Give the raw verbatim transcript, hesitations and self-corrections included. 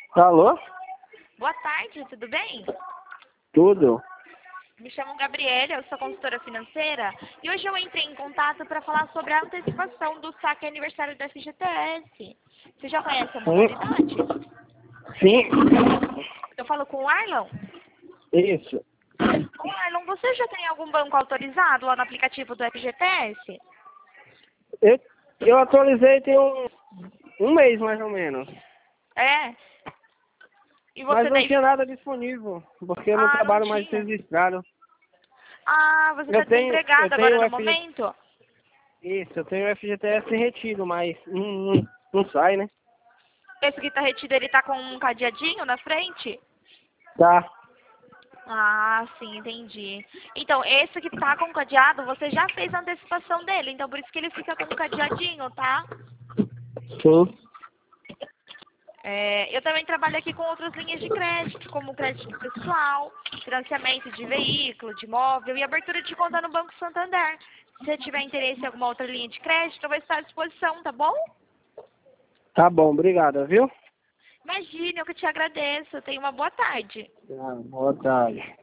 Alô? Boa tarde, tudo bem? Tudo? Me chamo Gabriela, eu sou consultora financeira e hoje eu entrei em contato para falar sobre a antecipação do saque aniversário da F G T S. Você já conhece a Sim. modalidade? Sim. Eu falo com o Arlon. Isso. Ô Arlon, você já tem algum banco autorizado lá no aplicativo do F G T S? Eu, eu atualizei tem um, um mês mais ou menos. É. E Mas você não daí... tinha nada disponível, porque eu não Ah, não trabalho mais tinha. registrado. Ah, você Eu está tenho, eu desempregado tenho agora o no F G... momento? Isso, eu tenho o F G T S retido, mas não, não, não sai, né? Esse que está retido, ele tá com um cadeadinho na frente? Tá. Ah, sim, entendi. Então, esse que tá com cadeado, você já fez a antecipação dele, então por isso que ele fica com um cadeadinho, tá? Sim. É, eu também trabalho aqui com outras linhas de crédito, como crédito pessoal, financiamento de veículo, de imóvel e abertura de conta no Banco Santander. Se você tiver interesse em alguma outra linha de crédito, eu vou estar à disposição, tá bom? Tá bom, obrigado, viu? Imagine, eu que te agradeço. Tenha uma boa tarde. Ah, boa tarde.